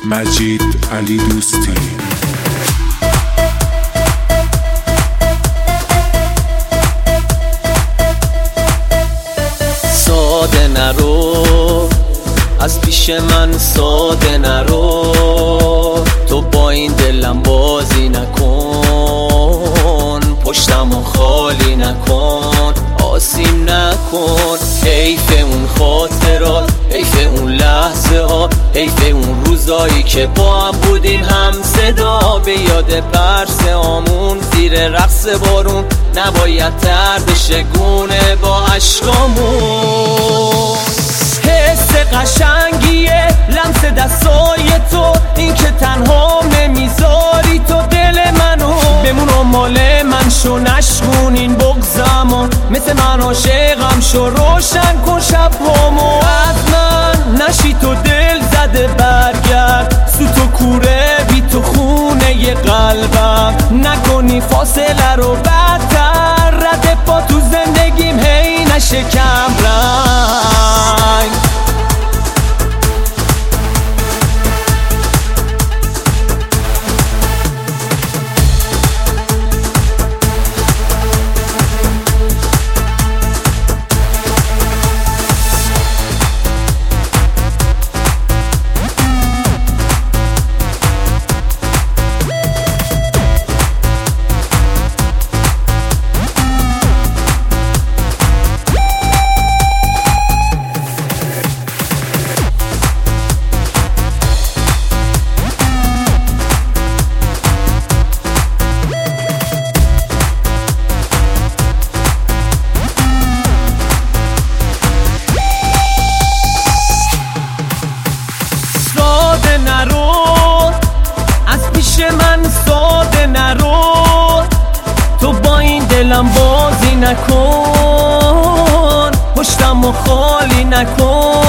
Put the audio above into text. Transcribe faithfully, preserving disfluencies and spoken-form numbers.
مجید علی دوستی. ساده نرو از پیش من، ساده نرو، تو با این دلم بازی نکن، پشتمو خالی نکن، آسیم نکن. حیف اون خاطرات، حیف اون لحظه ها، حیف اون روزایی که با هم بودیم هم صدا. به یاد پرسه آمون زیر رقص بارون، نباید تر بشه گونه با عشقامون. حس قشنگیه لمس دستای تو، این که تنها نمیذاری تو دل منو. بمون مال من شو، نشکون این بغضمو، مثل من عاشقم شو، روشن کن شبامو. از من نشی تو دل زده برگرد، سو تو کوره بی تو خونه ی قلبم. نکنی فاصله رو بدتر، رد پا تو زندگیم هی نشه کم رنگ. ساده نرو تو با این دلم بازی نکن، پشتمو خالی نکن.